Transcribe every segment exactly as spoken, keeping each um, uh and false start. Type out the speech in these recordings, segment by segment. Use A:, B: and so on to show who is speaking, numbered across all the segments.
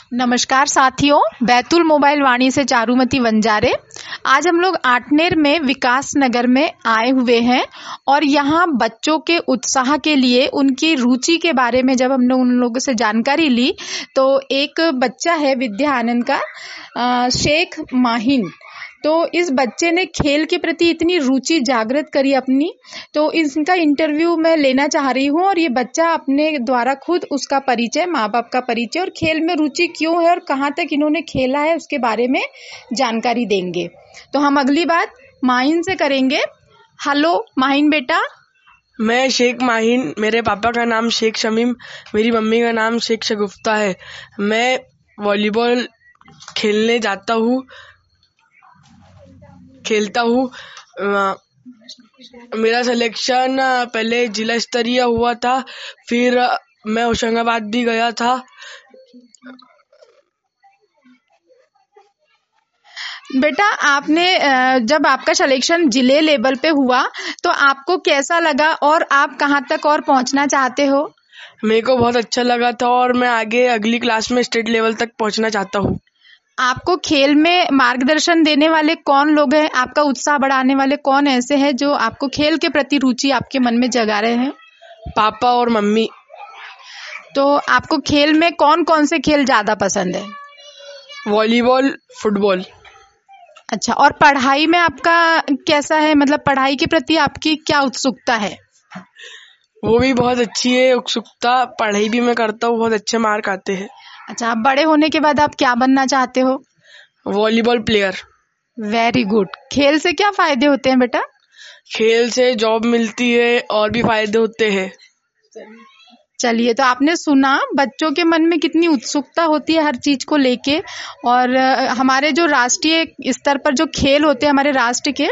A: नमस्कार साथियों, बैतूल मोबाइल वाणी से चारुमती वंजारे। आज हम लोग आठनेर में विकास नगर में आए हुए हैं और यहाँ बच्चों के उत्साह के लिए उनकी रुचि के बारे में जब हमने उन लोगों से जानकारी ली तो एक बच्चा है विद्या आनंद का अ, शेख माहिन। तो इस बच्चे ने खेल के प्रति इतनी रुचि जागृत करी अपनी, तो इसका इंटरव्यू मैं लेना चाह रही हूँ और ये बच्चा अपने द्वारा खुद उसका परिचय, माँ बाप का परिचय और खेल में रुचि क्यों है और कहाँ तक इन्होंने खेला है उसके बारे में जानकारी देंगे। तो हम अगली बात माहिन से करेंगे। हेलो माहिन बेटा।
B: मैं शेख माहिन, मेरे पापा का नाम शेख शमीम, मेरी मम्मी का नाम शेख शगुफ्ता है। मैं वॉलीबॉल खेलने जाता हूँ खेलता हूँ अ, मेरा सिलेक्शन पहले जिला स्तरीय हुआ था, फिर मैं होशंगाबाद भी गया था।
A: बेटा आपने अ, जब आपका सिलेक्शन जिले लेवल पे हुआ तो आपको कैसा लगा और आप कहाँ तक और पहुँचना चाहते हो?
B: मेरे को बहुत अच्छा लगा था और मैं आगे अगली क्लास में स्टेट लेवल तक पहुंचना चाहता हूँ।
A: आपको खेल में मार्गदर्शन देने वाले कौन लोग हैं? आपका उत्साह बढ़ाने वाले कौन ऐसे हैं जो आपको खेल के प्रति रुचि आपके मन में जगा रहे हैं?
B: पापा और मम्मी।
A: तो आपको खेल में कौन कौन से खेल ज्यादा पसंद है?
B: Volleyball, football.
A: अच्छा, और पढ़ाई में आपका कैसा है? मतलब पढ़ाई के प्रति आपकी क्या उत्सुकता है?
B: वो भी बहुत अच्छी है उत्सुकता, पढ़ाई भी मैं करता हूँ, बहुत अच्छे मार्क आते हैं।
A: अच्छा, आप बड़े होने के बाद आप क्या बनना चाहते हो?
B: Volleyball player.
A: Very good. खेल से क्या फायदे होते हैं बेटा?
B: खेल से जॉब मिलती है और भी फायदे होते हैं।
A: चलिए, तो आपने सुना बच्चों के मन में कितनी उत्सुकता होती है हर चीज को लेके। और अ, हमारे जो राष्ट्रीय स्तर पर जो खेल होते हैं हमारे राष्ट्र के,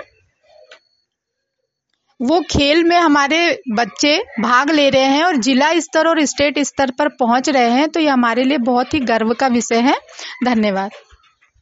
A: वो खेल में हमारे बच्चे भाग ले रहे हैं और जिला स्तर और स्टेट स्तर पर पहुंच रहे हैं, तो ये हमारे लिए बहुत ही गर्व का विषय है। धन्यवाद।